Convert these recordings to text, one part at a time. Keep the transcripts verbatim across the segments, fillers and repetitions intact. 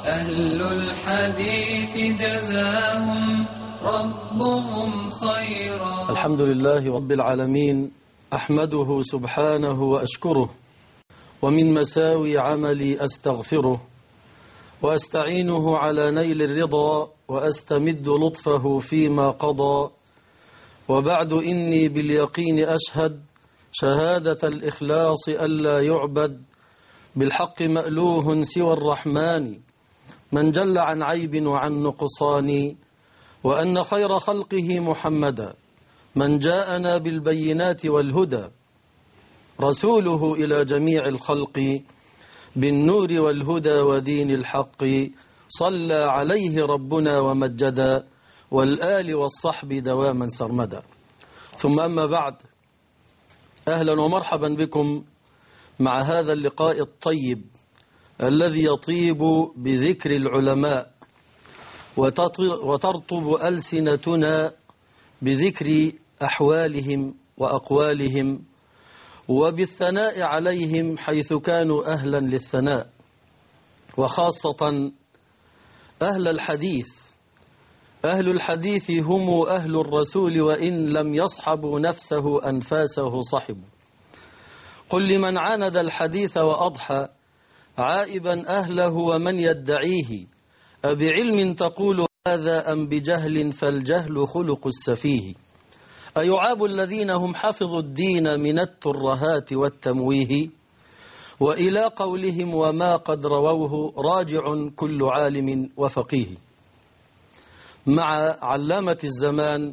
أهل الحديث جزاهم ربهم خيرا. الحمد لله رب العالمين، أحمده سبحانه وأشكره، ومن مساوي عملي أستغفره، وأستعينه على نيل الرضا، وأستمد لطفه فيما قضى. وبعد إني باليقين أشهد شهادة الإخلاص ألا يعبد بالحق مألوه سوى الرحمن من جل عن عيب وعن نقصان، وأن خير خلقه محمدا من جاءنا بالبينات والهدى، رسوله إلى جميع الخلق بالنور والهدى ودين الحق، صلى عليه ربنا ومجدا، والآل والصحب دواما سرمدا. ثم أما بعد، أهلا ومرحبا بكم مع هذا اللقاء الطيب الذي يطيب بذكر العلماء، وترطب ألسنتنا بذكر أحوالهم وأقوالهم، وبالثناء عليهم حيث كانوا أهلا للثناء، وخاصة أهل الحديث. أهل الحديث هم أهل الرسول، وإن لم يصحبوا نفسه أنفاسه صحبوا. قل لمن عاند الحديث وأضحى عائبا أهله ومن يدعيه، أبعلم تقول هذا أم بجهل؟ فالجهل خلق السفيه. أيعاب الذين هم حفظوا الدين من الترهات والتمويه، وإلى قولهم وما قد رووه راجع كل عالم وفقيه. مع علامة الزمان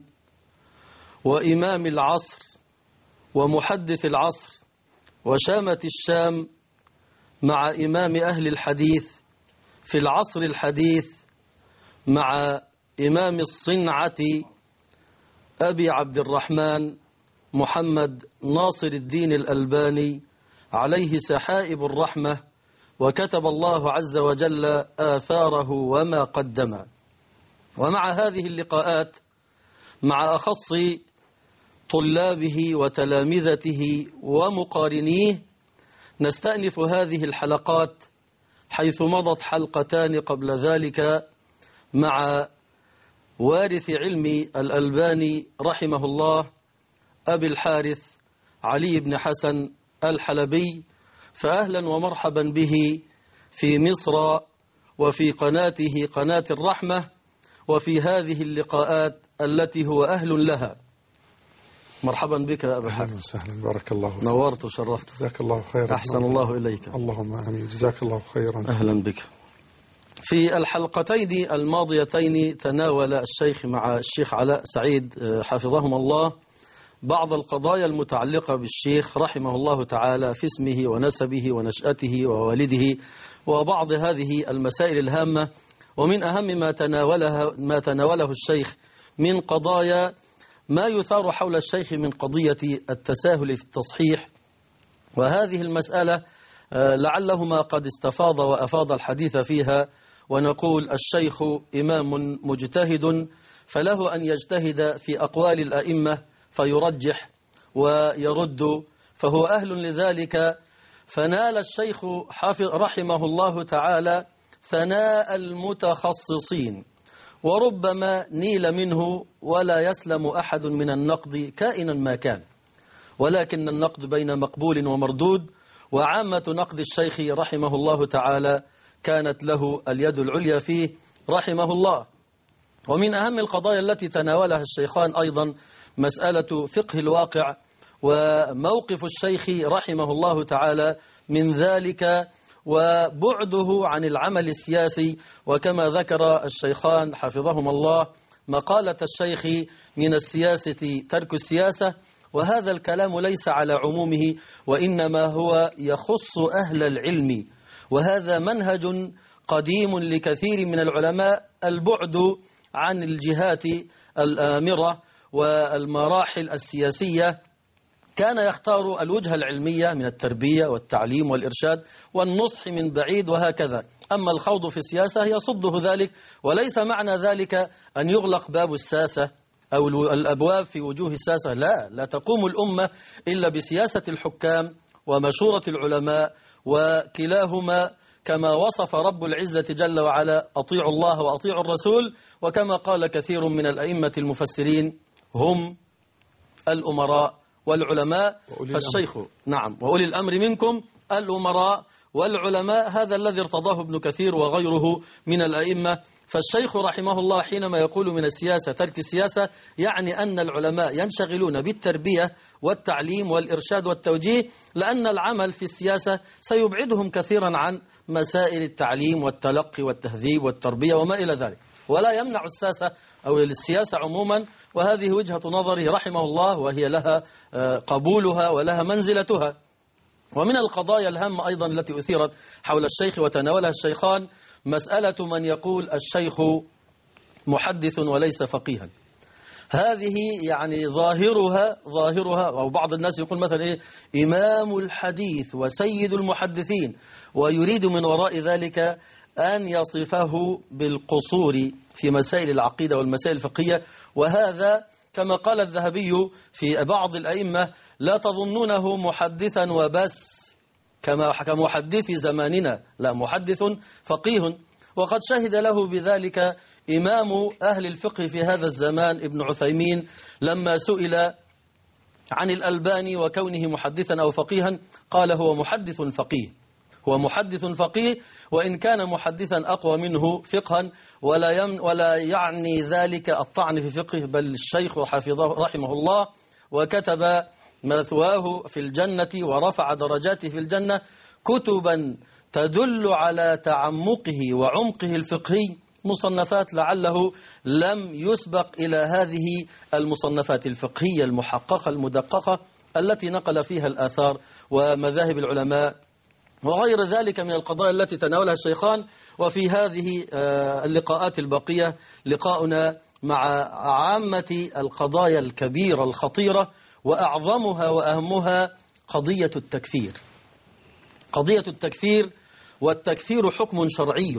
وإمام العصر ومحدث العصر وشامة الشام، مع إمام أهل الحديث في العصر الحديث، مع إمام الصنعة أبي عبد الرحمن محمد ناصر الدين الألباني عليه سحائب الرحمة، وكتب الله عز وجل آثاره وما قدم. ومع هذه اللقاءات مع أخص طلابه وتلامذته ومقارنيه، نستأنف هذه الحلقات حيث مضت حلقتان قبل ذلك مع وارث علم الألباني رحمه الله أبي الحارث علي بن حسن الحلبي. فأهلا ومرحبا به في مصر وفي قناته قناة الرحمة، وفي هذه اللقاءات التي هو أهل لها. مرحبا بك يا أبا الحارث. أهلا وسهلا، بارك الله فيك. نورت وشرفت. جزاك الله خيرا. أحسن الله إليك. اللهم آمين. جزاك الله خيرا. أهلا بك. في الحلقتين الماضيتين تناول الشيخ مع الشيخ علاء سعيد حفظهما الله بعض القضايا المتعلقة بالشيخ رحمه الله تعالى في اسمه ونسبه ونشأته ووالده، وبعض هذه المسائل الهامة. ومن أهم ما تناولها ما تناوله الشيخ من قضايا ما يثار حول الشيخ من قضية التساهل في التصحيح، وهذه المسألة لعلهما قد استفاض وأفاض الحديث فيها. ونقول الشيخ إمام مجتهد، فله أن يجتهد في أقوال الأئمة فيرجح ويرد، فهو أهل لذلك. فنال الشيخ حافظ رحمه الله تعالى ثناء المتخصصين، وربما نيل منه ولا يسلم أحد من النقد كائنا ما كان، ولكن النقد بين مقبول ومردود، وعامة نقد الشيخ رحمه الله تعالى كانت له اليد العليا فيه رحمه الله. ومن أهم القضايا التي تناولها الشيخان أيضا مسألة فقه الواقع، وموقف الشيخ رحمه الله تعالى من ذلك، وبعده عن العمل السياسي. وكما ذكر الشيخان حفظهما الله مقالة الشيخ من السياسة ترك السياسة، وهذا الكلام ليس على عمومه، وإنما هو يخص أهل العلم، وهذا منهج قديم لكثير من العلماء، البعد عن الجهات الآمرة والمراحل السياسية. كان يختار الوجهة العلمية من التربية والتعليم والإرشاد والنصح من بعيد وهكذا. أما الخوض في السياسة يصده ذلك، وليس معنى ذلك أن يغلق باب الساسة أو الأبواب في وجوه الساسة، لا لا تقوم الأمة إلا بسياسة الحكام ومشورة العلماء، وكلاهما كما وصف رب العزة جل وعلا أطيعوا الله وأطيعوا الرسول، وكما قال كثير من الأئمة المفسرين هم الأمراء والعلماء. فالشيخ نعم وأولي الأمر منكم الأمراء والعلماء، هذا الذي ارتضاه ابن كثير وغيره من الأئمة. فالشيخ رحمه الله حينما يقول من السياسة ترك السياسة، يعني أن العلماء ينشغلون بالتربية والتعليم والإرشاد والتوجيه، لأن العمل في السياسة سيبعدهم كثيرا عن مسائل التعليم والتلقي والتهذيب والتربية وما إلى ذلك، ولا يمنع السياسة أو السياسة عموما. وهذه وجهة نظره رحمه الله، وهي لها قبولها ولها منزلتها. ومن القضايا الهامة أيضا التي أثيرت حول الشيخ وتناولها الشيخان مسألة من يقول الشيخ محدث وليس فقيها. هذه يعني ظاهرها ظاهرها أو بعض الناس يقول مثلا إيه إمام الحديث وسيد المحدثين، ويريد من وراء ذلك أن يصفه بالقصور في مسائل العقيدة والمسائل الفقهية. وهذا كما قال الذهبي في بعض الأئمة لا تظنونه محدثا وبس كما كمحدث زماننا، لا، محدث فقيه. وقد شهد له بذلك إمام أهل الفقه في هذا الزمان ابن عثيمين لما سئل عن الألباني وكونه محدثا أو فقيها، قال هو محدث فقيه، هو محدث فقيه، وإن كان محدثا أقوى منه فقها، ولا يم ولا يعني ذلك الطعن في فقه، بل الشيخ حفظه رحمه الله وكتب مثواه في الجنة ورفع درجاته في الجنة كتبا تدل على تعمقه وعمقه الفقهي، مصنفات لعله لم يسبق إلى هذه المصنفات الفقهية المحققة المدققة التي نقل فيها الآثار ومذاهب العلماء وغير ذلك من القضايا التي تناولها الشيخان. وفي هذه اللقاءات الباقية لقاؤنا مع عامة القضايا الكبيرة الخطيرة، وأعظمها وأهمها قضية التكفير. قضية التكفير، والتكفير حكم شرعي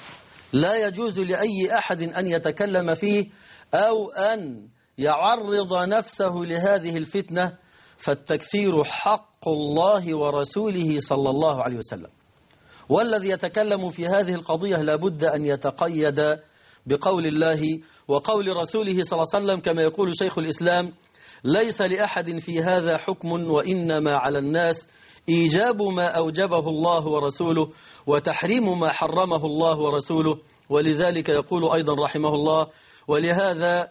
لا يجوز لأي أحد أن يتكلم فيه أو أن يعرض نفسه لهذه الفتنة، فالتكفير حق الله ورسوله صلى الله عليه وسلم. والذي يتكلم في هذه القضية لابد أن يتقيد بقول الله وقول رسوله صلى الله عليه وسلم، كما يقول شيخ الإسلام: ليس لأحد في هذا حكم، وإنما على الناس إيجاب ما أوجبه الله ورسوله وتحريم ما حرمه الله ورسوله. ولذلك يقول أيضا رحمه الله: ولهذا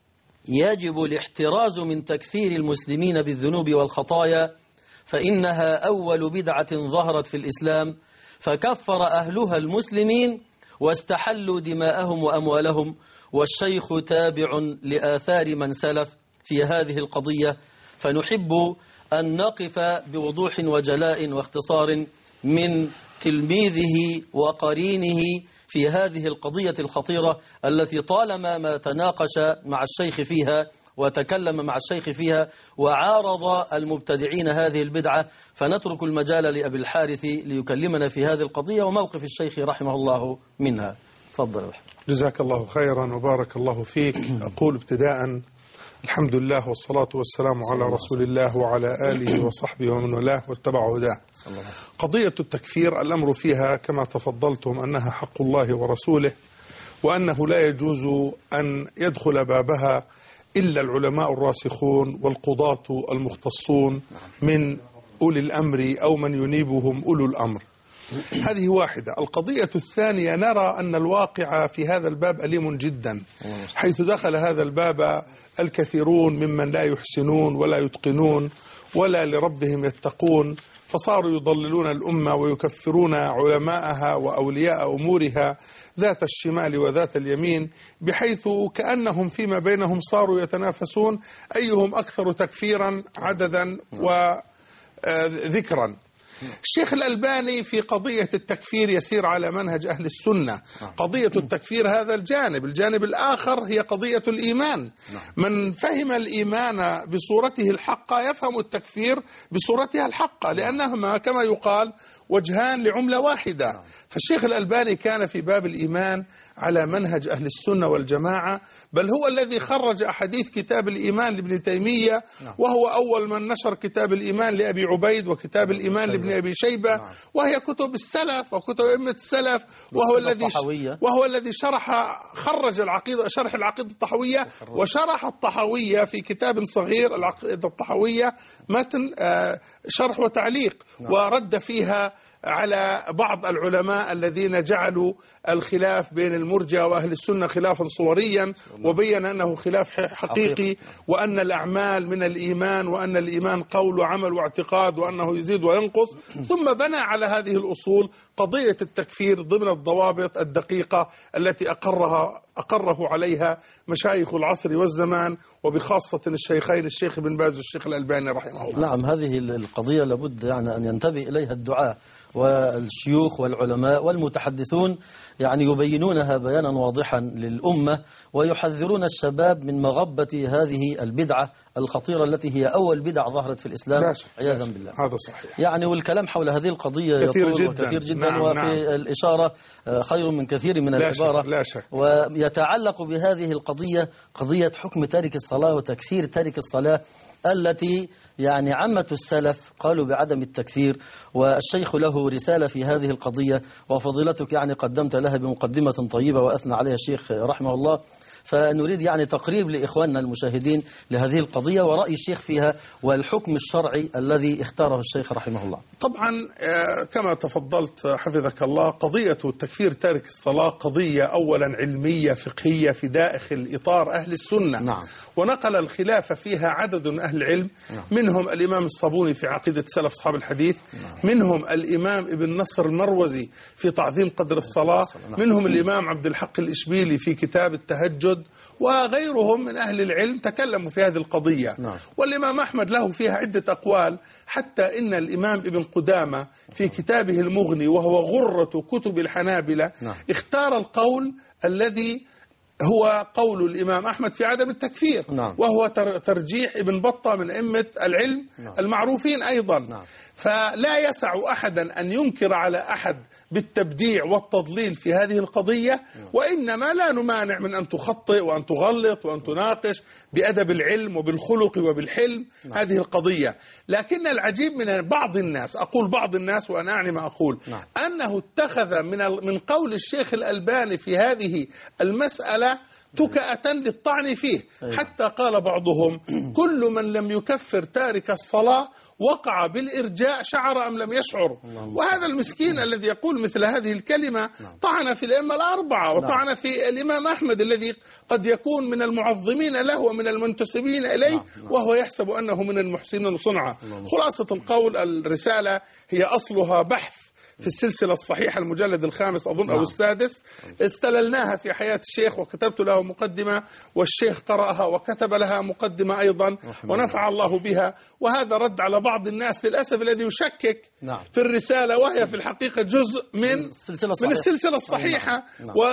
يجب الاحتراز من تكفير المسلمين بالذنوب والخطايا، فإنها أول بدعة ظهرت في الإسلام، فكفر أهلها المسلمين واستحلوا دماءهم وأموالهم. والشيخ تابع لآثار من سلف في هذه القضية، فنحب أن نقف بوضوح وجلاء واختصار من تلميذه وقرينه في هذه القضية الخطيرة التي طالما ما تناقش مع الشيخ فيها وتكلم مع الشيخ فيها وعارض المبتدعين هذه البدعة. فنترك المجال لأبي الحارث ليكلمنا في هذه القضية وموقف الشيخ رحمه الله منها. تفضل. جزاك الله خيرا وبارك الله فيك. أقول ابتداء الحمد لله والصلاة والسلام على رسول الله وعلى آله وصحبه ومن والاه واتبع هداه. قضية التكفير الأمر فيها كما تفضلتم أنها حق الله ورسوله، وأنه لا يجوز أن يدخل بابها إلا العلماء الراسخون والقضاة المختصون من أولي الأمر أو من ينيبهم أولو الأمر. هذه واحدة. القضية الثانية، نرى أن الواقع في هذا الباب أليم جدا، حيث دخل هذا الباب الكثيرون ممن لا يحسنون ولا يتقنون ولا لربهم يتقون، فصاروا يضللون الأمة ويكفرون علماءها وأولياء أمورها ذات الشمال وذات اليمين، بحيث كأنهم فيما بينهم صاروا يتنافسون أيهم أكثر تكفيرا عددا وذكرا. الشيخ الألباني في قضية التكفير يسير على منهج أهل السنة. قضية التكفير هذا الجانب، الجانب الآخر هي قضية الإيمان. من فهم الإيمان بصورته الحقة يفهم التكفير بصورتها الحقة، لأنهما كما يقال وجهان لعملة واحدة. فالشيخ الألباني كان في باب الإيمان على منهج أهل السنة والجماعة، بل هو الذي خرج أحاديث كتاب الإيمان لابن تيمية، وهو أول من نشر كتاب الإيمان لأبي عبيد وكتاب الإيمان لابن ابن أبي شيبة، نعم. وهي كتب السلف وكتب أئمة السلف، وهو الذي وهو الذي شرح خرج العقيدة، شرح العقيدة الطحوية، وشرح الطحوية في كتاب صغير العقيدة الطحوية متن شرح وتعليق، ورد فيها على بعض العلماء الذين جعلوا الخلاف بين المرجئة وأهل السنة خلافا صوريا، وبين أنه خلاف حقيقي، وأن الأعمال من الإيمان، وأن الإيمان قول وعمل واعتقاد، وأنه يزيد وينقص. ثم بنى على هذه الأصول قضية التكفير ضمن الضوابط الدقيقة التي أقرها أقره عليها مشايخ العصر والزمان، وبخاصة الشيخين الشيخ بن باز والشيخ الألباني رحمه الله. نعم، هذه القضية لابد يعني أن ينتبه إليها الدعاة والشيوخ والعلماء والمتحدثون، يعني يبينونها بيانا واضحا للأمة، ويحذرون الشباب من مغبة هذه البدعة الخطيرة التي هي أول بدعة ظهرت في الإسلام عياذا بالله. هذا صحيح. يعني والكلام حول هذه القضية كثير يطول جدا. وكثير جدا. نعم وفي نعم. الإشارة خير من كثير من لا العبارة. شك لا شك. ويتعلق بهذه القضية قضية حكم تارك الصلاة وتكفير تارك الصلاة، التي يعني عامة السلف قالوا بعدم التكفير، والشيخ له رسالة في هذه القضية، وفضيلتك يعني قدمت لها بمقدمة طيبة وأثنى عليها الشيخ رحمه الله. فنريد يعني تقريب لإخواننا المشاهدين لهذه القضية ورأي الشيخ فيها والحكم الشرعي الذي اختاره الشيخ رحمه الله. طبعا كما تفضلت حفظك الله، قضية تكفير تارك الصلاة قضية أولا علمية فقهية في داخل إطار أهل السنة. نعم. ونقل الخلاف فيها عدد من أهل العلم. نعم. منهم الإمام الصابوني في عقيدة سلف أصحاب الحديث. نعم. منهم الإمام ابن نصر المروزي في تعظيم قدر الصلاة. نعم. منهم الإمام عبد الحق الإشبيلي في كتاب التهجد، وغيرهم من أهل العلم تكلموا في هذه القضية. نعم. والإمام أحمد له فيها عدة أقوال، حتى إن الإمام ابن قدامة في كتابه المغني وهو غرة كتب الحنابلة. نعم. اختار القول الذي هو قول الإمام أحمد في عدم التكفير. نعم. وهو ترجيح ابن بطة من أئمة العلم. نعم. المعروفين أيضا. نعم. فلا يسع أحدا أن ينكر على أحد بالتبديع والتضليل في هذه القضية. نعم. وإنما لا نمانع من أن تخطئ وأن تغلط وأن تناقش بأدب العلم وبالخلق وبالحلم. نعم. هذه القضية. لكن العجيب من بعض الناس، أقول بعض الناس وأنا أعني ما أقول. نعم. أنه اتخذ من من قول الشيخ الألباني في هذه المسألة تكأة للطعن فيه. أيوة. حتى قال بعضهم كل من لم يكفر تارك الصلاة وقع بالإرجاء شعر أم لم يشعر. وهذا المسكين الذي يقول مثل هذه الكلمة طعن في الأئمة الأربعة، وطعن في الإمام أحمد الذي قد يكون من المعظمين له ومن المنتسبين إليه، وهو يحسب أنه من المحسنين صنعا. خلاصة القول، الرسالة هي أصلها بحث في السلسلة الصحيحة المجلد الخامس أظن. نعم. أو السادس. استللناها في حياة الشيخ وكتبت له مقدمة، والشيخ قرأها وكتب لها مقدمة أيضا، ونفع الله بها. وهذا رد على بعض الناس للأسف الذي يشكك. نعم. في الرسالة، وهي في الحقيقة جزء من السلسلة الصحيحة, من السلسلة الصحيحة. نعم. و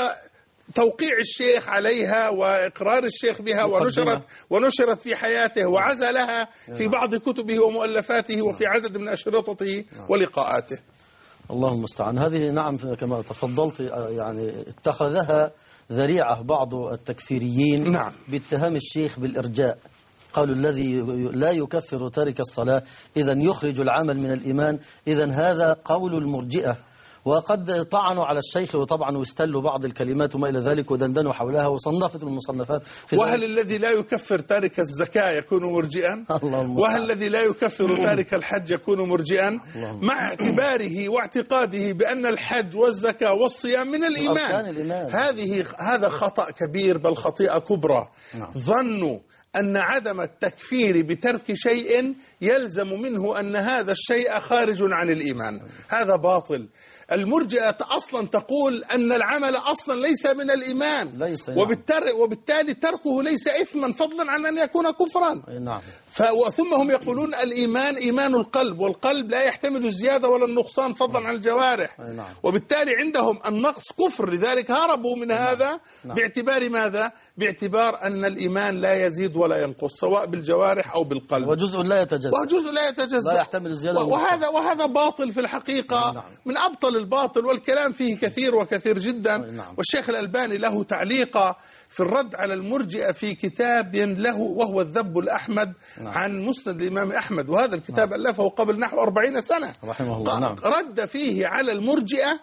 توقيع الشيخ عليها وإقرار الشيخ بها، ونشرت ونشرت في حياته، وعزلها في بعض كتبه ومؤلفاته وفي عدد من أشرطته ولقاءاته. الله المستعان. هذه نعم كما تفضلت يعني اتخذها ذريعة بعض التكفيريين. نعم. باتهام الشيخ بالإرجاء. قالوا الذي لا يكفر تارك الصلاة إذن يخرج العمل من الإيمان، إذن هذا قول المرجئة. وقد طعنوا على الشيخ، وطبعا واستلوا بعض الكلمات وما إلى ذلك ودندنوا حولها وصنفت المصنفات. وهل الذي لا يكفر تارك الزكاة يكون مرجئا؟ وهل الذي لا يكفر تارك الحج يكون مرجئا؟ مع اعتباره واعتقاده بأن الحج والزكاة والصيام من الإيمان. الإيمان. هذه هذا خطأ كبير، بل خطيئة كبرى. نعم. ظنوا أن عدم التكفير بترك شيء يلزم منه أن هذا الشيء خارج عن الإيمان. هذا باطل. المرجئة أصلا تقول أن العمل أصلا ليس من الإيمان، ليس. وبالتالي, وبالتالي تركه ليس إثما فضلا عن أن يكون كفرا. نعم. ثم هم يقولون الإيمان إيمان القلب، والقلب لا يحتمل الزيادة ولا النقصان فضلا عن الجوارح. نعم. وبالتالي عندهم النقص كفر، لذلك هربوا من نعم. هذا. نعم. باعتبار ماذا؟ باعتبار أن الإيمان لا يزيد ولا ينقص، سواء بالجوارح أو بالقلب، وجزء لا يتجزأ وجزء لا يتجزأ، لا يحتمل الزيادة. وهذا وهذا باطل في الحقيقة. نعم. من أبطل الباطل، والكلام فيه كثير وكثير جدا. نعم. والشيخ الألباني له تعليق في الرد على المرجئة في كتاب له وهو الذب الأحمد. نعم. عن مسند الإمام أحمد، وهذا الكتاب نعم. ألفه قبل نحو أربعين سنة رحمه الله. نعم. رد فيه على المرجئة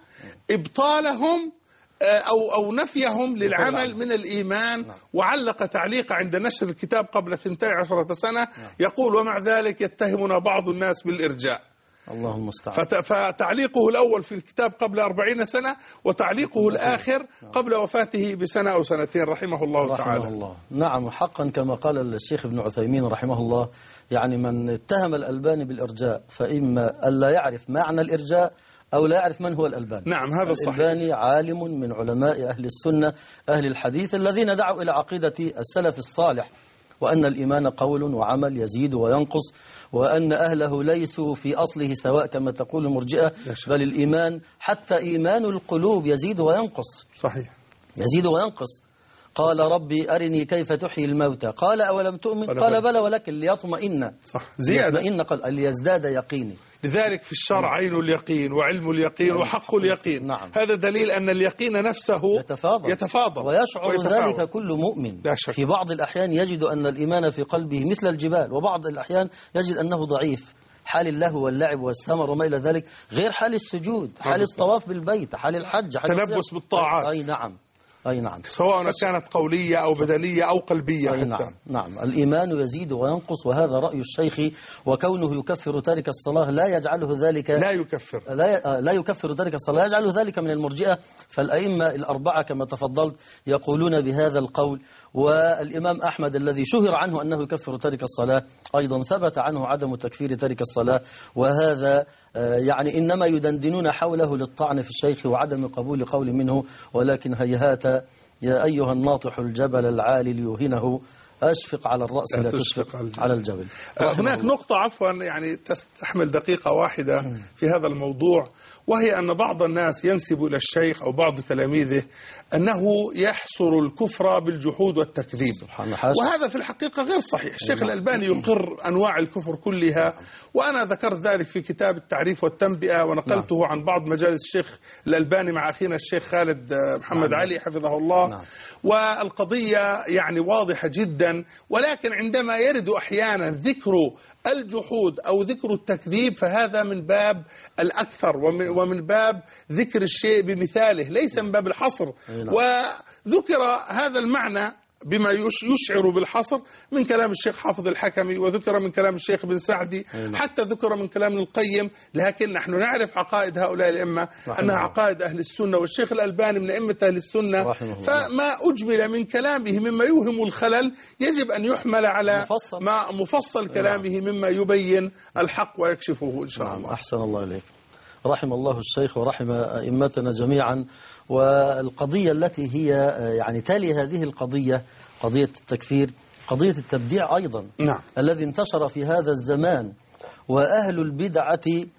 إبطالهم أو أو نفيهم للعمل من الإيمان. نعم. وعلق تعليق عند نشر الكتاب قبل اثنتي عشرة سنة. نعم. يقول: ومع ذلك يتهمنا بعض الناس بالإرجاء. اللهم المستعان. فتعليقه الأول في الكتاب قبل أربعين سنة، وتعليقه الآخر قبل وفاته بسنة أو سنتين رحمه الله رحمه تعالى. الله. نعم، حقا كما قال الشيخ ابن عثيمين رحمه الله، يعني من اتهم الألباني بالإرجاء فإما ألا يعرف معنى الإرجاء أو لا يعرف من هو الألباني. نعم، هذا صحيح. الألباني عالم من علماء أهل السنة أهل الحديث الذين دعوا إلى عقيدة السلف الصالح، وأن الإيمان قول وعمل يزيد وينقص، وأن أهله ليسوا في أصله سواء كما تقول المرجئة، بل الإيمان حتى إيمان القلوب يزيد وينقص. صحيح، يزيد وينقص. قال: ربي أرني كيف تحيي الموتى، قال: أولم تؤمن؟ قال: بلى ولكن ليطمئن. صح، زيادة ليطمئن، قال ليزداد يقيني. لذلك في الشرع عين اليقين وعلم اليقين وحق اليقين. نعم. هذا دليل أن اليقين نفسه يتفاضل, يتفاضل ويشعر ويتفاوض. ذلك كل مؤمن. في بعض الأحيان يجد أن الإيمان في قلبه مثل الجبال، وبعض الأحيان يجد أنه ضعيف. حال اللهو واللعب والسمر وما إلى ذلك غير حال السجود، حال الطواف بالبيت، حال الحج، حال تلبس بالطاعات. أي نعم، أي نعم، سواء كانت قولية أو بدنية أو قلبية. أي نعم، نعم. الإيمان يزيد وينقص، وهذا رأي الشيخ. وكونه يكفر تارك الصلاة لا يجعله ذلك لا يكفر لا, لا يكفر تارك الصلاة، لا يجعله ذلك من المرجئة. فالأئمة الأربعة كما تفضلت يقولون بهذا القول. والإمام أحمد الذي شهر عنه أنه يكفر تارك الصلاة أيضا ثبت عنه عدم تكفير تارك الصلاة، وهذا يعني إنما يدندنون حوله للطعن في الشيخ وعدم قبول قول منه. ولكن هيهات يا أيها الناطح الجبل العالي ليوهنه، أشفق على الرأس لا تشفق على, على الجبل. هناك الله. نقطة عفوا يعني تستحمل دقيقة واحدة في هذا الموضوع، وهي أن بعض الناس ينسب إلى الشيخ أو بعض تلاميذه أنه يحصر الكفر بالجحود والتكذيب، وهذا في الحقيقة غير صحيح. الشيخ الألباني يقر أنواع الكفر كلها، وأنا ذكرت ذلك في كتاب التعريف والتنبئة، ونقلته عن بعض مجالس الشيخ الألباني مع أخينا الشيخ خالد محمد علي حفظه الله. والقضية يعني واضحة جدا، ولكن عندما يرد أحيانا ذكر الجحود أو ذكر التكذيب فهذا من باب الأكثر، ومن, ومن باب ذكر الشيء بمثاله، ليس من باب الحصر. وذكر هذا المعنى بما يشعر بالحصر من كلام الشيخ حافظ الحكمي، وذكر من كلام الشيخ بن سعدي، حتى ذكر من كلام القيم. لكن نحن نعرف عقائد هؤلاء الأئمة أنها عقائد أهل السنة، والشيخ الألباني من أئمة أهل السنة، فما أجمل من كلامه مما يوهم الخلل يجب أن يحمل على مفصل, ما مفصل كلامه مما يبين الحق ويكشفه إن شاء الله. أحسن الله إليك. رحم الله الشيخ ورحم أئمتنا جميعا. والقضية التي هي يعني تالي هذه القضية، قضية التكفير، قضية التبديع أيضا. نعم. الذي انتشر في هذا الزمان، وأهل البدعة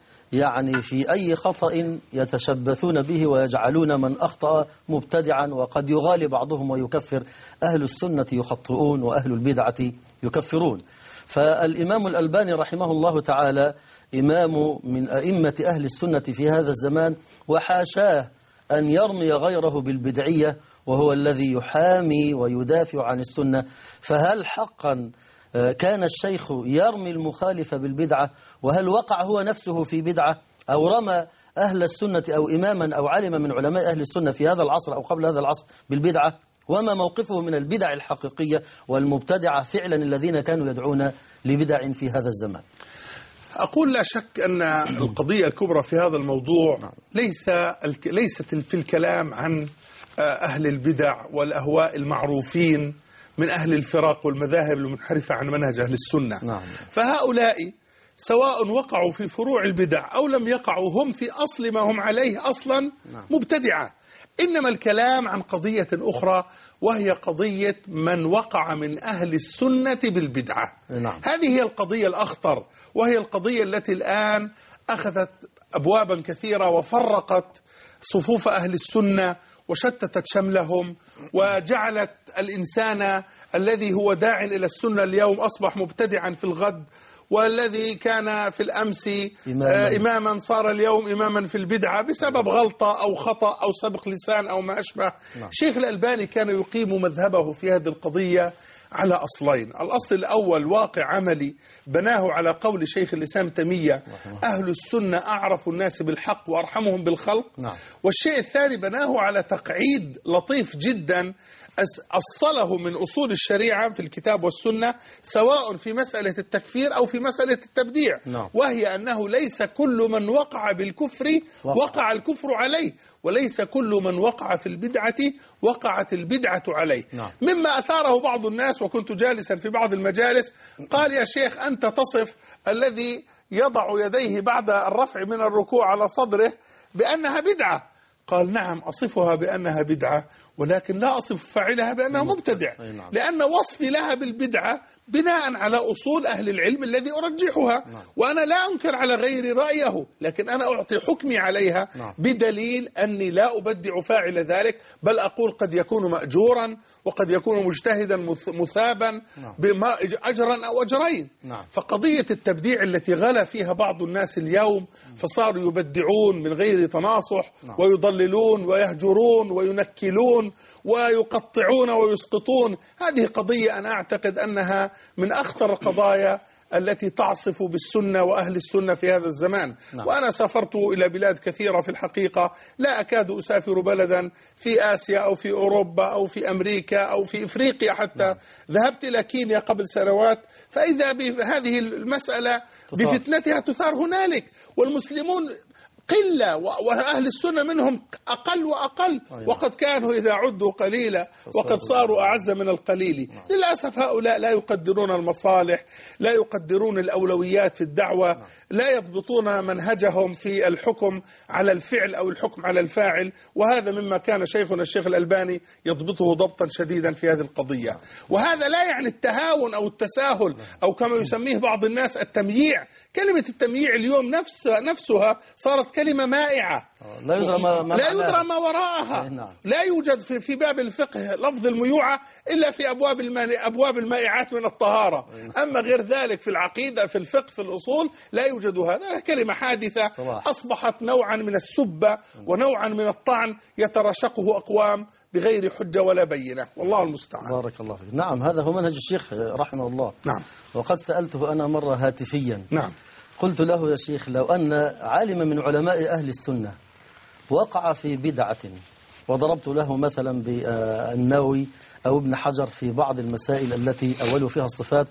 يعني في أي خطأ يتشبثون به ويجعلون من أخطأ مبتدعا، وقد يغالي بعضهم ويكفر. أهل السنة يخطئون وأهل البدعة يكفرون. فالإمام الألباني رحمه الله تعالى إمام من أئمة أهل السنة في هذا الزمان، وحاشاه أن يرمي غيره بالبدعية، وهو الذي يحامي ويدافع عن السنة. فهل حقا كان الشيخ يرمي المخالف بالبدعة؟ وهل وقع هو نفسه في بدعة، أو رمى أهل السنة أو إماما أو علم من علماء أهل السنة في هذا العصر أو قبل هذا العصر بالبدعة؟ وما موقفه من البدع الحقيقية والمبتدعة فعلا الذين كانوا يدعون لبدع في هذا الزمان؟ أقول لا شك أن القضية الكبرى في هذا الموضوع ليس ليست في الكلام عن أهل البدع والأهواء المعروفين من أهل الفرق والمذاهب المنحرفة عن منهج أهل السنة. نعم. فهؤلاء سواء وقعوا في فروع البدع أو لم يقعوا، هم في أصل ما هم عليه أصلا مبتدعة. إنما الكلام عن قضية أخرى، وهي قضية من وقع من أهل السنة بالبدعة. نعم. هذه هي القضية الأخطر، وهي القضية التي الآن أخذت أبوابا كثيرة وفرقت صفوف أهل السنة وشتتت شملهم، وجعلت الإنسان الذي هو داع إلى السنة اليوم أصبح مبتدعا في الغد، والذي كان في الأمس إماما. إماما صار اليوم إماما في البدعة بسبب غلطة أو خطأ أو سبق لسان أو ما أشبه. نعم. شيخ الألباني كان يقيم مذهبه في هذه القضية على أصلين. الأصل الأول واقع عملي بناه على قول شيخ الإسلام تيمية: أهل السنة أعرف الناس بالحق وأرحمهم بالخلق. نعم. والشيء الثاني بناه على تقعيد لطيف جدا أصله من أصول الشريعة في الكتاب والسنة، سواء في مسألة التكفير أو في مسألة التبديع. نعم. وهي أنه ليس كل من وقع بالكفر وقع, وقع الكفر عليه، وليس كل من وقع في البدعة وقعت البدعة عليه. نعم. مما أثاره بعض الناس، وكنت جالسا في بعض المجالس، قال: يا شيخ أنت تصف الذي يضع يديه بعد الرفع من الركوع على صدره بأنها بدعة. قال: نعم أصفها بأنها بدعة، ولكن لا أصف فاعلها بأنها مبتدع، لأن وصفي لها بالبدعة بناء على أصول أهل العلم الذي أرجحها، وأنا لا أنكر على غير رأيه، لكن أنا أعطي حكمي عليها بدليل أني لا أبدع فاعل ذلك، بل أقول قد يكون مأجورا وقد يكون مجتهدا مثابا بما أجرا أو أجرين. فقضية التبديع التي غلا فيها بعض الناس اليوم، فصاروا يبدعون من غير تناصح ويضللون ويهجرون وينكلون ويقطعون ويسقطون، هذه قضية أنا أعتقد أنها من أخطر القضايا التي تعصف بالسنة وأهل السنة في هذا الزمان. نعم. وأنا سافرت إلى بلاد كثيرة في الحقيقة، لا أكاد أسافر بلدا في آسيا أو في أوروبا أو في أمريكا أو في إفريقيا حتى. نعم. ذهبت إلى كينيا قبل سنوات، فإذا بهذه المسألة بفتنتها تثار هنالك، والمسلمون قلة وأهل السنة منهم أقل وأقل. أيوة. وقد كانوا إذا عدوا قليلا وقد صاروا أعز من القليل. نعم. للأسف هؤلاء لا يقدرون المصالح، لا يقدرون الأولويات في الدعوة. نعم. لا يضبطون منهجهم في الحكم على الفعل أو الحكم على الفاعل، وهذا مما كان شيخنا الشيخ الألباني يضبطه ضبطا شديدا في هذه القضية. نعم. وهذا لا يعني التهاون أو التساهل. نعم. أو كما يسميه بعض الناس التمييع. كلمة التمييع اليوم نفسها, نفسها صارت كلمة مائعة، لا يدرى ما, ما, لا يدرى ما وراءها. نعم. لا يوجد في, في باب الفقه لفظ الميوعة إلا في أبواب أبواب المائعات من الطهارة. أما غير ذلك في العقيدة، في الفقه، في الأصول لا يوجد هذا. كلمة حادثة أصبحت نوعا من السبة ونوعا من الطعن يتراشقه أقوام بغير حجة ولا بينة، والله المستعان. بارك الله فيك. نعم، هذا هو منهج الشيخ رحمه الله. نعم. وقد سألته أنا مرة هاتفيا. نعم. قلت له: يا شيخ، لو أن عالما من علماء أهل السنة وقع في بدعة، وضربت له مثلا بالنووي أو ابن حجر في بعض المسائل التي أولوا فيها الصفات،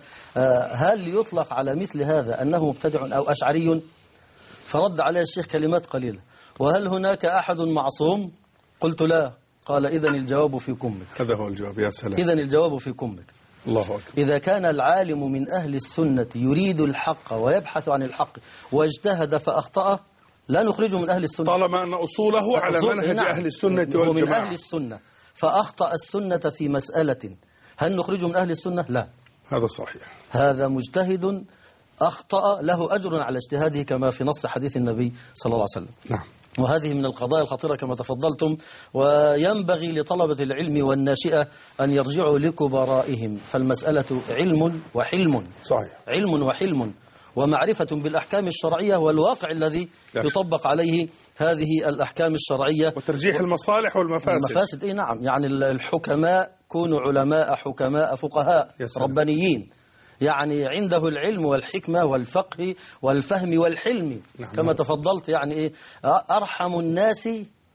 هل يطلق على مثل هذا أنه مبتدع أو أشعري؟ فرد عليه الشيخ كلمات قليلة: وهل هناك أحد معصوم؟ قلت: لا. قال: إذن الجواب في كمك. هذا هو الجواب. يا سلام. إذن الجواب في كمك. الله أكبر. إذا كان العالم من أهل السنة يريد الحق ويبحث عن الحق واجتهد فأخطأ، لا نخرجه من أهل السنة، طالما أن أصوله على منهج نعم. أهل السنة والجماعة. هو من أهل السنة فأخطأ السنة في مسألة، هل نخرجه من أهل السنة؟ لا. هذا صحيح. هذا مجتهد أخطأ، له أجر على اجتهاده كما في نص حديث النبي صلى الله عليه وسلم. نعم. وهذه من القضايا الخطيرة كما تفضلتم، وينبغي لطلبة العلم والناشئة أن يرجعوا لكبرائهم، فالمسألة علم وحلم. صحيح. علم وحلم ومعرفة بالأحكام الشرعية والواقع الذي يطبق عليه هذه الأحكام الشرعية، وترجيح المصالح والمفاسد. المفاسد إيه نعم، يعني الحكماء كونوا علماء حكماء فقهاء ربانيين، يعني عنده العلم والحكمة والفقه والفهم والحلم. نعم. كما تفضلت، يعني إيه، أرحم الناس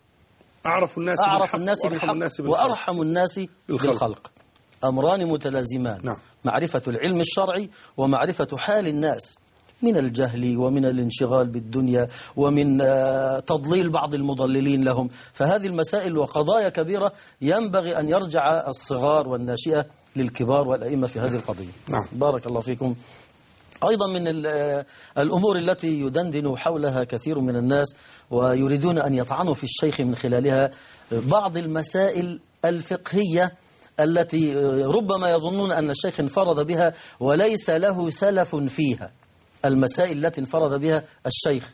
أعرف الناس أعرف الناس بالحق وأرحم الناس بالخلق. بالخلق أمران متلازمان. نعم. معرفة العلم الشرعي ومعرفة حال الناس من الجهل ومن الانشغال بالدنيا ومن تضليل بعض المضللين لهم. فهذه المسائل وقضايا كبيرة ينبغي أن يرجع الصغار والناشئة للكبار والأئمة في هذه القضية. نعم. بارك الله فيكم. أيضا من الأمور التي يدندن حولها كثير من الناس ويريدون أن يطعنوا في الشيخ من خلالها بعض المسائل الفقهية التي ربما يظنون أن الشيخ انفرد بها وليس له سلف فيها، المسائل التي انفرد بها الشيخ،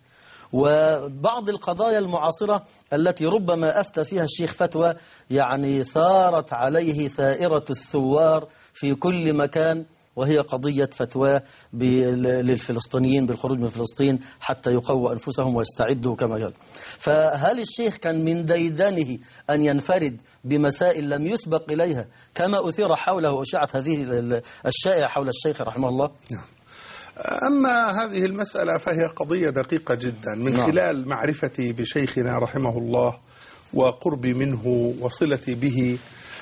وبعض القضايا المعاصرة التي ربما أفتى فيها الشيخ فتوى يعني ثارت عليه ثائرة الثوار في كل مكان، وهي قضية فتوى للفلسطينيين بالخروج من فلسطين حتى يقووا أنفسهم ويستعدوا كما قال. فهل الشيخ كان من ديدنه أن ينفرد بمسائل لم يسبق إليها كما أثير حوله وأشاعت هذه الشائعة حول الشيخ رحمه الله؟ نعم. أما هذه المسألة فهي قضية دقيقة جدا. من نعم. خلال معرفتي بشيخنا رحمه الله وقربي منه وصلتي به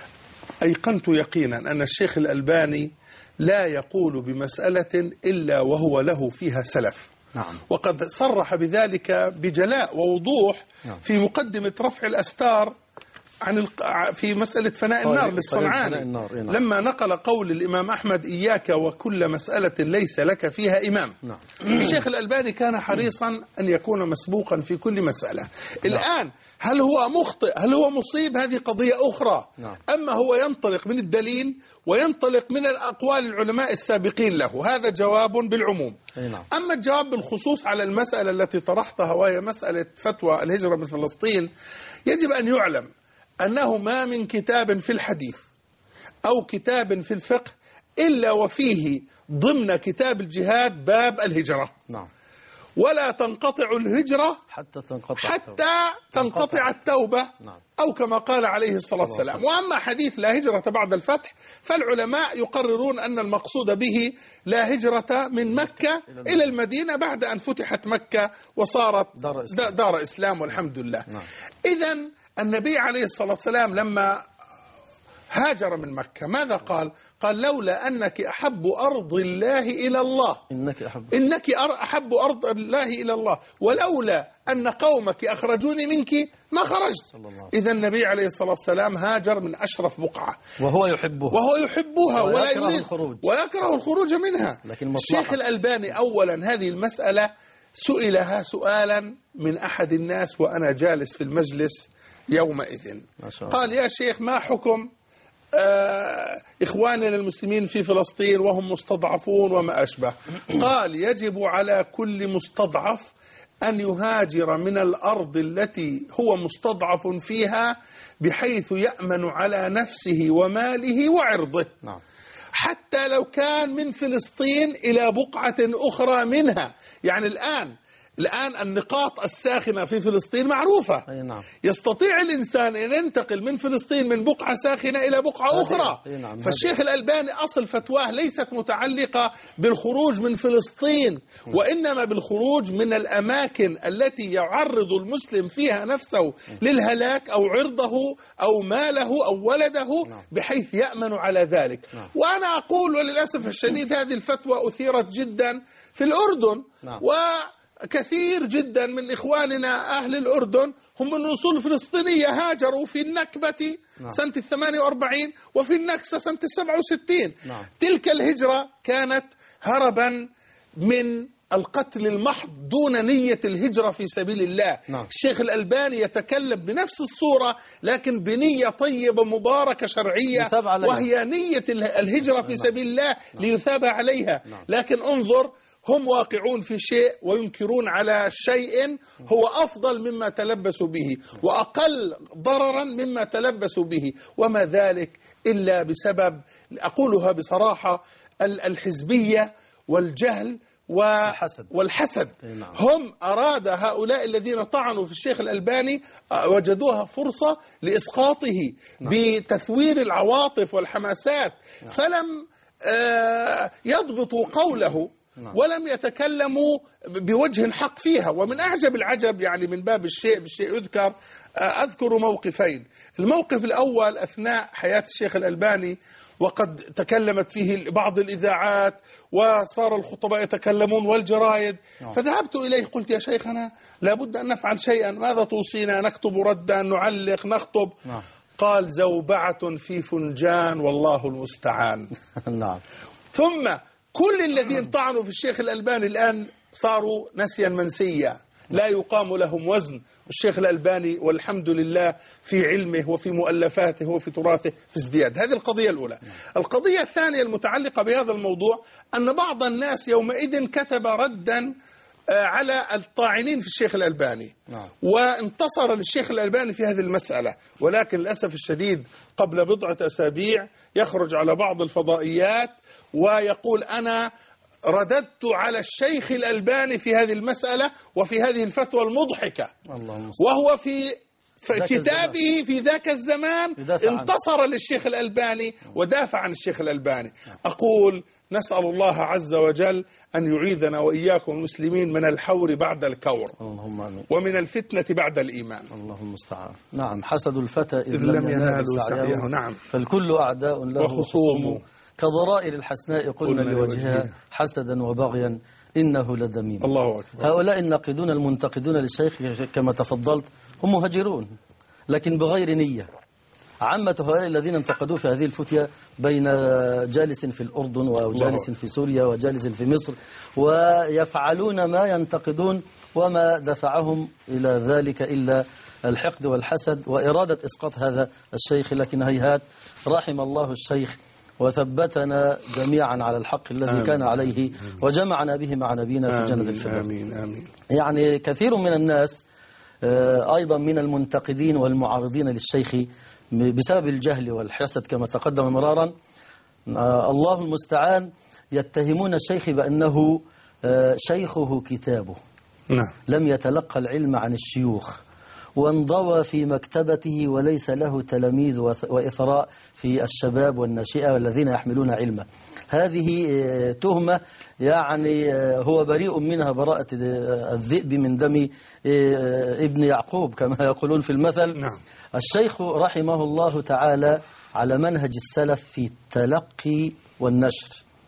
أيقنت يقينا أن الشيخ الألباني لا يقول بمسألة إلا وهو له فيها سلف. نعم. وقد صرح بذلك بجلاء ووضوح نعم. في مقدمة رفع الأستار عن في مسألة فناء النار للصنعاني لما نقل قول الإمام أحمد إياك وكل مسألة ليس لك فيها إمام. نعم. الشيخ الألباني كان حريصا أن يكون مسبوقا في كل مسألة. الآن هل هو مخطئ هل هو مصيب هذه قضية أخرى. نعم. أما هو ينطلق من الدليل وينطلق من الأقوال العلماء السابقين له، هذا جواب بالعموم. نعم. أما الجواب بالخصوص على المسألة التي طرحتها وهي مسألة فتوى الهجرة من فلسطين، يجب أن يعلم أنه ما من كتاب في الحديث أو كتاب في الفقه إلا وفيه ضمن كتاب الجهاد باب الهجرة. نعم. ولا تنقطع الهجرة حتى تنقطع حتى التوبة. تنقطع التوبة. نعم. أو كما قال عليه الصلاة والسلام. وأما حديث لا هجرة بعد الفتح فالعلماء يقررون أن المقصود به لا هجرة من مكة إلى المدينة بعد أن فتحت مكة وصارت دار إسلام, دار إسلام والحمد لله. نعم. إذن النبي عليه الصلاة والسلام لما هاجر من مكة ماذا قال؟ قال لولا أنك أحب أرض الله إلى الله إنك أحب, إنك أحب أرض الله إلى الله ولولا أن قومك أخرجوني منك ما خرجت. إذا النبي عليه الصلاة والسلام هاجر من أشرف بقعة وهو يحبها وهو يحبها ولا يريد الخروج. ويكره الخروج منها. الشيخ الألباني أولا هذه المسألة سئلها سؤالا من أحد الناس وأنا جالس في المجلس يومئذ قال يا شيخ ما حكم آه إخواننا المسلمين في فلسطين وهم مستضعفون وما أشبه؟ قال يجب على كل مستضعف أن يهاجر من الأرض التي هو مستضعف فيها بحيث يأمن على نفسه وماله وعرضه. نعم. حتى لو كان من فلسطين إلى بقعة أخرى منها. يعني الآن الآن النقاط الساخنة في فلسطين معروفة. أي نعم. يستطيع الإنسان أن ينتقل من فلسطين من بقعة ساخنة إلى بقعة أخرى. أي نعم. فالشيخ الألباني أصل فتواه ليست متعلقة بالخروج من فلسطين وإنما بالخروج من الأماكن التي يعرض المسلم فيها نفسه للهلاك أو عرضه أو ماله أو ولده بحيث يأمن على ذلك. وأنا أقول وللأسف الشديد هذه الفتوى أثيرت جدا في الأردن. و كثير جدا من إخواننا أهل الأردن هم من أصول فلسطينية هاجروا في النكبة نعم. سنة الثمانية وأربعين وفي النكسة سنة السبعة وستين. نعم. تلك الهجرة كانت هربا من القتل المحض دون نية الهجرة في سبيل الله. نعم. الشيخ الألباني يتكلم بنفس الصورة لكن بنية طيبة مباركة شرعية وهي نية الهجرة في سبيل الله نعم. ليثاب عليها. نعم. لكن انظر هم واقعون في شيء وينكرون على شيء هو أفضل مما تلبسوا به وأقل ضررا مما تلبسوا به وما ذلك إلا بسبب أقولها بصراحة الحزبية والجهل والحسد, والحسد. هم أراد هؤلاء الذين طعنوا في الشيخ الألباني وجدوها فرصة لإسقاطه بتثوير العواطف والحماسات فلم يضبطوا قوله ولم يتكلموا بوجه حق فيها. ومن أعجب العجب يعني من باب الشيء بالشيء يذكر أذكر موقفين. الموقف الأول أثناء حياة الشيخ الألباني وقد تكلمت فيه بعض الإذاعات وصار الخطباء يتكلمون والجرائد فذهبت إليه قلت يا شيخنا لابد أن نفعل شيئا ماذا توصينا؟ نكتب ردا نعلق نخطب؟ قال زوبعة في فنجان والله المستعان. نعم. ثم كل الذين طعنوا في الشيخ الألباني الآن صاروا نسيا منسيا لا يقام لهم وزن. الشيخ الألباني والحمد لله في علمه وفي مؤلفاته وفي تراثه في ازدياد. هذه القضية الأولى. القضية الثانية المتعلقة بهذا الموضوع أن بعض الناس يومئذ كتب ردا على الطاعنين في الشيخ الألباني. نعم. وانتصر للشيخ الألباني في هذه المسألة، ولكن للأسف الشديد قبل بضعة أسابيع يخرج على بعض الفضائيات ويقول أنا رددت على الشيخ الألباني في هذه المسألة وفي هذه الفتوى المضحكة، وهو في كتابه في ذاك الزمان انتصر للشيخ الألباني ودافع عن الشيخ الألباني. أقول نسأل الله عز وجل أن يعيذنا وإياكم المسلمين من الحور بعد الكور، ومن الفتنة بعد الإيمان. اللهم المستعان. نعم، حسد الفتى إذ لم ينالوا سعيه. نعم، فالكل أعداء له وخصوم كضرائر الحسناء قلنا لوجهها حسدا وبغيا إنه لدميم. الله أكبر. هؤلاء الناقدون المنتقدون للشيخ كما تفضلت هم مهاجرون لكن بغير نية. عامة هؤلاء الذين انتقدوا في هذه الفتية بين جالس في الأردن وجالس في سوريا وجالس في مصر، ويفعلون ما ينتقدون، وما دفعهم إلى ذلك إلا الحقد والحسد وإرادة إسقاط هذا الشيخ. لكن هيهات، رحم الله الشيخ وثبتنا جميعا على الحق الذي آمين. كان عليه وجمعنا به مع نبينا في جنة الفردوس. آمين آمين. يعني كثير من الناس أيضا من المنتقدين والمعارضين للشيخ بسبب الجهل والحسد كما تقدم مرارا، الله المستعان، يتهمون الشيخ بأنه شيخه كتابه. نعم. لم يتلقى العلم عن الشيوخ وانضوى في مكتبته وليس له تلاميذ وإثراء في الشباب والناشئة والذين يحملون علمه. هذه تهمة يعني هو بريء منها براءة الذئب من دم ابن يعقوب كما يقولون في المثل. نعم. الشيخ رحمه الله تعالى على منهج السلف في التلقي والنشر.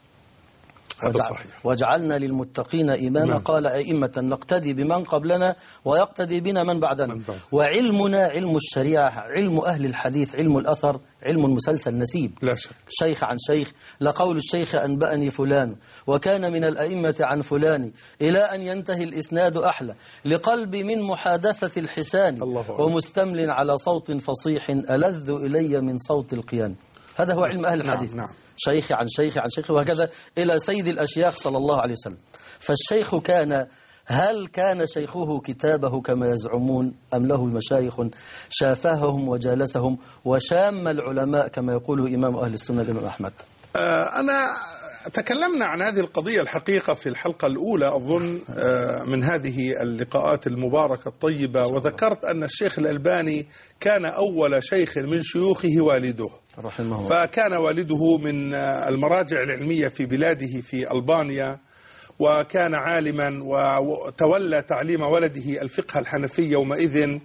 هذا صحيح. وجعلنا للمتقين إماما. نعم. قال أئمة نقتدي بمن قبلنا ويقتدي بنا من بعدنا. من بعد. وعلمنا علم الشريعة، علم أهل الحديث، علم الأثر، علم مسلسل نسيب. لا شك. شيخ عن شيخ، لقول الشيخ أنبأني فلان وكان من الأئمة عن فلان إلى أن ينتهي الإسناد أحلى لقلبي من محادثة الحسان ومستمل على صوت فصيح ألذ إلي من صوت القيان. هذا هو علم أهل الحديث. نعم. نعم. شيخ عن شيخ عن شيخ وهكذا إلى سيد الأشياخ صلى الله عليه وسلم. فالشيخ كان، هل كان شيخه كتابه كما يزعمون أم له مشايخ شافههم وجالسهم وشام العلماء كما يقول إمام أهل السنة الإمام أحمد؟ آه أنا تكلمنا عن هذه القضية الحقيقة في الحلقة الأولى أظن من هذه اللقاءات المباركة الطيبة، وذكرت أن الشيخ الألباني كان أول شيخ من شيوخه والده رحمه الله. فكان والده من المراجع العلمية في بلاده في ألبانيا، وكان عالما وتولى تعليم ولده الفقه الحنفي يومئذ،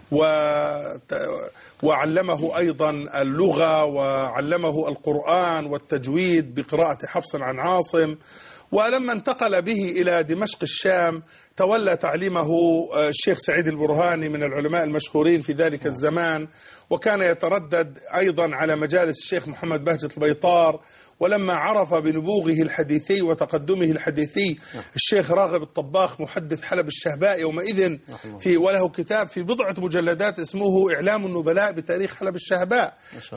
وعلمه أيضا اللغة وعلمه القرآن والتجويد بقراءة حفص عن عاصم. ولما انتقل به إلى دمشق الشام تولى تعليمه الشيخ سعيد البرهاني من العلماء المشهورين في ذلك الزمان، وكان يتردد أيضا على مجالس الشيخ محمد بهجة البيطار. ولما عرف بنبوغه الحديثي وتقدمه الحديثي الشيخ راغب الطباخ محدث حلب الشهباء يومئذ في وله كتاب في بضعة مجلدات اسمه إعلام النبلاء بتاريخ حلب الشهباء،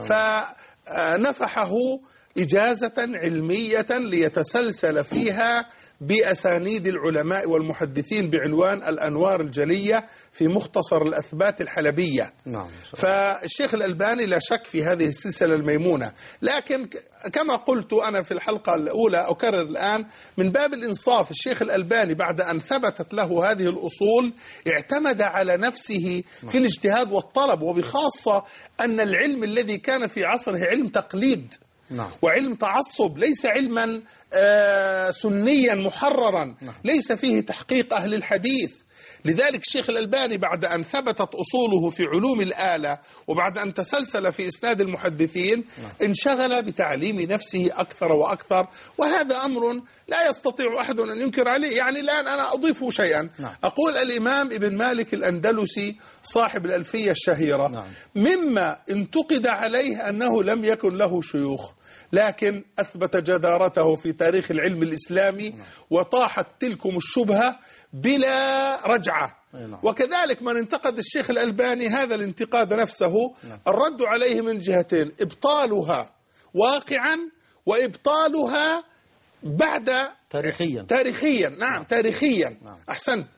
فنفحه إجازة علمية ليتسلسل فيها بأسانيد العلماء والمحدثين بعنوان الأنوار الجلية في مختصر الأثبات الحلبية. نعم. فالشيخ الألباني لا شك في هذه السلسلة الميمونة، لكن كما قلت أنا في الحلقة الأولى أكرر الآن من باب الإنصاف، الشيخ الألباني بعد أن ثبتت له هذه الأصول اعتمد على نفسه في الاجتهاد والطلب، وبخاصة أن العلم الذي كان في عصره علم تقليد. نعم. وعلم تعصب، ليس علما آه سنيا محررا. نعم. ليس فيه تحقيق أهل الحديث. لذلك الشيخ الألباني بعد أن ثبتت أصوله في علوم الآلة وبعد أن تسلسل في إسناد المحدثين انشغل بتعليم نفسه أكثر وأكثر، وهذا أمر لا يستطيع أحد أن ينكر عليه. يعني الآن أنا أضيف شيئا. نعم. أقول الإمام ابن مالك الأندلسي صاحب الألفية الشهيرة. نعم. مما انتقد عليه أنه لم يكن له شيوخ، لكن أثبت جدارته في تاريخ العلم الإسلامي وطاحت تلكم الشبهة بلا رجعة. وكذلك من انتقد الشيخ الألباني هذا الانتقاد نفسه الرد عليه من جهتين: إبطالها واقعا وإبطالها بعد تاريخيا تاريخيا نعم تاريخيا نعم. أحسنت.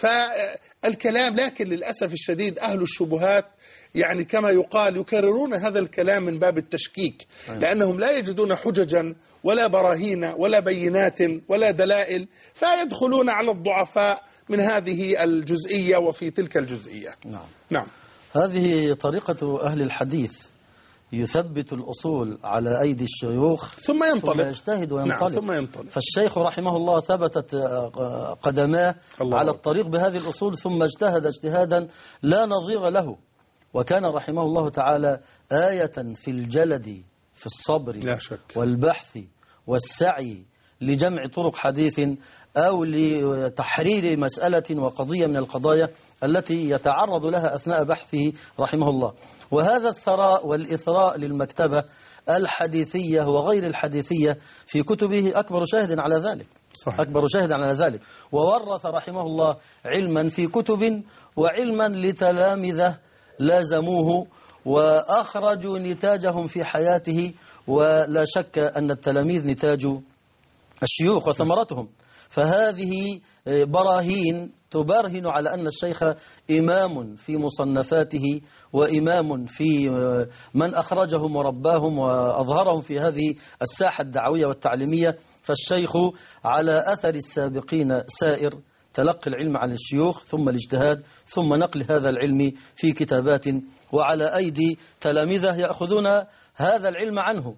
فالكلام لكن للأسف الشديد أهل الشبهات يعني كما يقال يكررون هذا الكلام من باب التشكيك، لأنهم لا يجدون حججا ولا براهين ولا بينات ولا دلائل، فيدخلون على الضعفاء من هذه الجزئية وفي تلك الجزئية. نعم. نعم. هذه طريقة أهل الحديث، يثبت الأصول على أيدي الشيوخ ثم ينطلق ثم يجتهد وينطلق. نعم. ثم ينطلق. فالشيخ رحمه الله ثبتت قدماه الله على الله. الطريق بهذه الأصول، ثم اجتهد اجتهادا لا نظير له، وكان رحمه الله تعالى آية في الجلد في الصبر لا شك. والبحث والسعي لجمع طرق حديث أو لتحرير مسألة وقضية من القضايا التي يتعرض لها أثناء بحثه رحمه الله. وهذا الثراء والإثراء للمكتبة الحديثية وغير الحديثية في كتبه أكبر شاهد على ذلك. صحيح. أكبر شاهد على ذلك. وورث رحمه الله علما في كتب وعلما لتلامذة لازموه وأخرجوا نتاجهم في حياته، ولا شك أن التلاميذ نتاج الشيوخ وثمرتهم. فهذه براهين تبرهن على أن الشيخ إمام في مصنفاته وإمام في من أخرجهم ورباهم وأظهرهم في هذه الساحة الدعوية والتعليمية. فالشيخ على أثر السابقين سائر، تلقي العلم عن الشيوخ ثم الاجتهاد ثم نقل هذا العلم في كتابات وعلى أيدي تلامذة يأخذون هذا العلم عنه.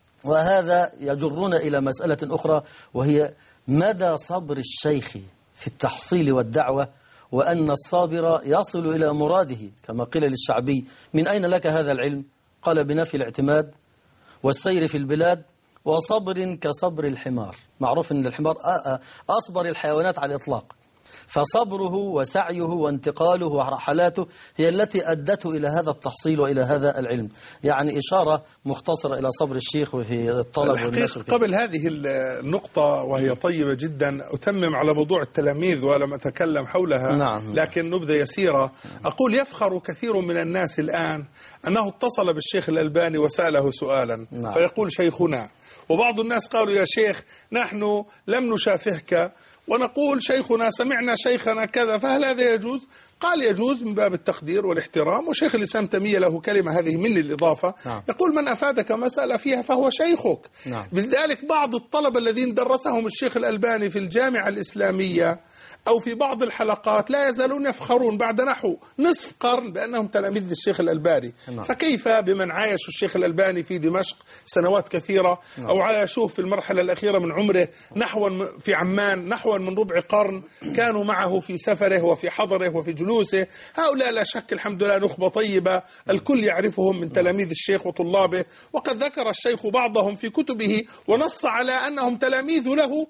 وهذا يجرنا إلى مسألة أخرى، وهي مدى صبر الشيخ في التحصيل والدعوة، وأن الصابر يصل إلى مراده كما قيل للشعبي: من أين لك هذا العلم؟ قال: بنفي الاعتماد والسير في البلاد وصبر كصبر الحمار. معروف أن الحمار أصبر الحيوانات على الإطلاق، فصبره وسعيه وانتقاله ورحلاته هي التي أدته إلى هذا التحصيل وإلى هذا العلم. يعني إشارة مختصرة إلى صبر الشيخ وفي الطلب والنشر. قبل هذه النقطة وهي طيبة جدا أتمم على موضوع التلاميذ ولم أتكلم حولها. نعم. لكن نبذة يسيرة. أقول: يفخر كثير من الناس الآن أنه اتصل بالشيخ الألباني وسأله سؤالا. نعم. فيقول: شيخنا. وبعض الناس قالوا: يا شيخ نحن لم نشافهك ونقول شيخنا سمعنا شيخنا كذا، فهل هذا يجوز؟ قال: يجوز من باب التقدير والاحترام. وشيخ الإسلام تيمية له كلمة هذه من الإضافة. نعم. يقول: من أفادك مسألة فيها فهو شيخك. نعم. لذلك بعض الطلبة الذين درسهم الشيخ الألباني في الجامعة الإسلامية أو في بعض الحلقات لا يزالون يفخرون بعد نحو نصف قرن بأنهم تلاميذ الشيخ الألباني. نعم. فكيف بمن عايش الشيخ الألباني في دمشق سنوات كثيرة. نعم. أو عايشوه في المرحلة الأخيرة من عمره نحو في عمان نحو من ربع قرن، كانوا معه في سفره وفي حضره وفي جلوسه. هؤلاء لا شك الحمد لله نخبة طيبة، الكل يعرفهم من تلاميذ الشيخ وطلابه، وقد ذكر الشيخ بعضهم في كتبه ونص على أنهم تلاميذ له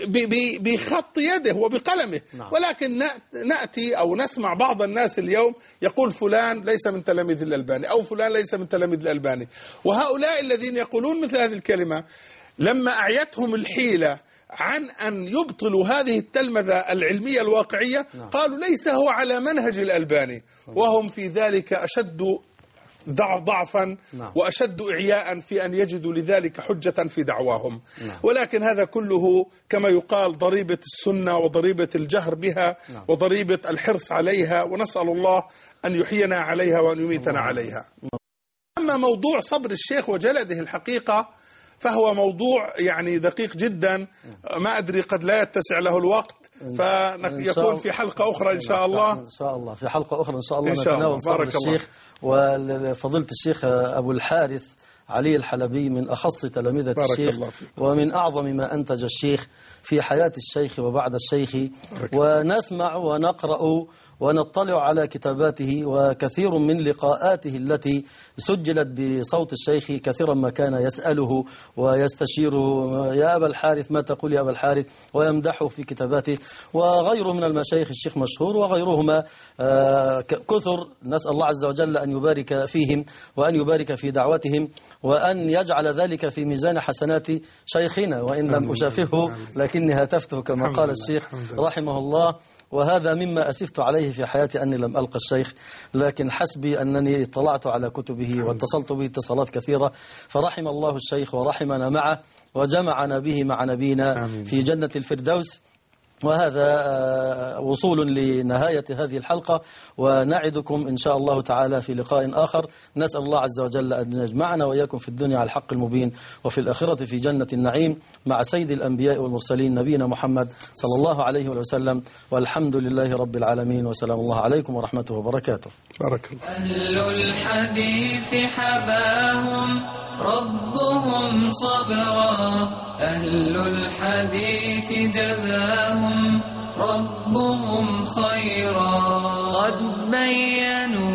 بخط يده وبقلمه. نعم. ولكن نأتي أو نسمع بعض الناس اليوم يقول فلان ليس من تلاميذ الألباني أو فلان ليس من تلاميذ الألباني. وهؤلاء الذين يقولون مثل هذه الكلمة لما أعيتهم الحيلة عن أن يبطلوا هذه التلمذة العلمية الواقعية. نعم. قالوا ليس هو على منهج الألباني، وهم في ذلك أشد ضعف ضعفا. نعم. وأشد إعياء في أن يجدوا لذلك حجة في دعواهم. نعم. ولكن هذا كله كما يقال ضريبة السنة وضريبة الجهر بها. نعم. وضريبة الحرص عليها، ونسأل الله أن يحيينا عليها وأن يميتنا. نعم. عليها. أما موضوع صبر الشيخ وجلده الحقيقة فهو موضوع يعني دقيق جدا، ما أدري قد لا يتسع له الوقت، فيكون في حلقة أخرى إن شاء الله. إن شاء الله في حلقة أخرى إن شاء الله نتناول صبر الشيخ. وفضيلة الشيخ أبو الحارث علي الحلبي من أخص تلامذة الشيخ ومن أعظم ما أنتج الشيخ في حياة الشيخ وبعد الشيخ. ونسمع ونقرأ ونطلع على كتاباته، وكثير من لقاءاته التي سجلت بصوت الشيخ كثيرا ما كان يسأله ويستشيره: يا أبا الحارث ما تقول يا أبا الحارث، ويمدحه في كتاباته. وغيره من المشايخ، الشيخ مشهور وغيرهما كثر، نسأل الله عز وجل أن يبارك فيهم وأن يبارك في دعوتهم وأن يجعل ذلك في ميزان حسنات شيخنا، وإن لم أشافهه لكني هاتفته كما قال الشيخ رحمه الله. وهذا مما أسفت عليه في حياتي أني لم ألقى الشيخ، لكن حسبي أنني اطلعت على كتبه واتصلت به اتصالات كثيرة، فرحم الله الشيخ ورحمنا معه وجمعنا به مع نبينا في جنة الفردوس. وهذا وصول لنهاية هذه الحلقة، ونعدكم إن شاء الله تعالى في لقاء آخر. نسأل الله عز وجل أن يجمعنا وإياكم في الدنيا على الحق المبين، وفي الآخرة في جنة النعيم مع سيد الأنبياء والمرسلين نبينا محمد صلى الله عليه وسلم. والحمد لله رب العالمين، وسلام الله عليكم ورحمته وبركاته. بارك الله. أهل الحديث حباهم ربهم صبرا، أهل الحديث جزاهم ربهم خيرا، قد بينوا